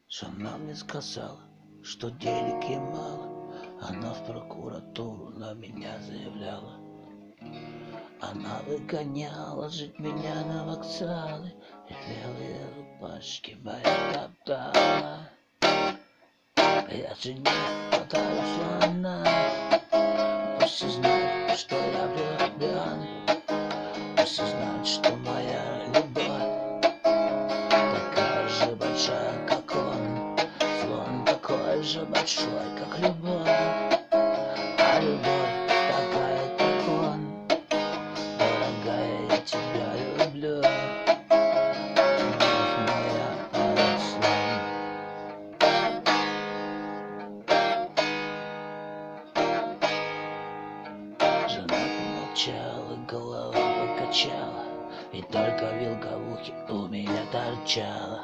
Жена мне сказала, что денег ей мало. Она в прокуратуру на меня заявляла. Она выгоняла жить меня на вокзалы, и белые рубашки мои топтала. Я жене подарю слона, пусть узнает, что я влюблен. Пусть узнает, что моя любовь такая же большая, как он. Слон такой же большой, как любовь. А любовь такая, как он. Дорогая, я тебя люблю. Любовь моя, слон. Жена помолчала, голову покачала, и только вилка в ухе у меня торчала.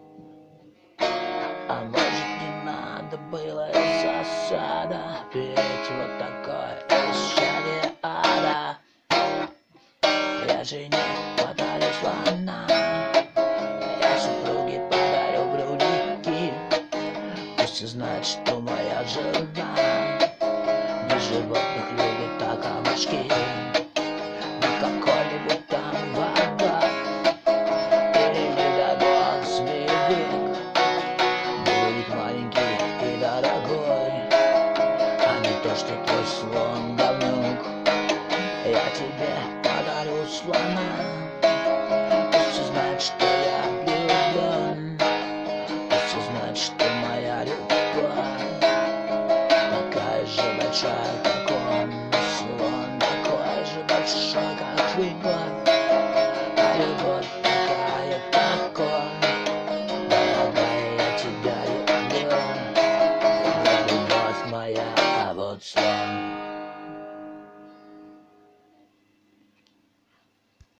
А может, не надо было из-за сада петь вот такое вещание ада. Я жене подарю слона, я супруге подарю брюлики. Пусть узнает, что моя жена не животных любит, а камушки. Не какой-нибудь там вода или, не дай бог, змеевик. Будет маленький и дорогой, а не то, что твой слон говнюк. Я тебе подарю слона, пусть узнает, что я влюблен. Пусть узнает, что моя любовь такая же большая, как он. Слон такой же большой, как любовь. А любовь такая, как он. Дорогая, я тебя люблю. Любовь моя, а вот слон.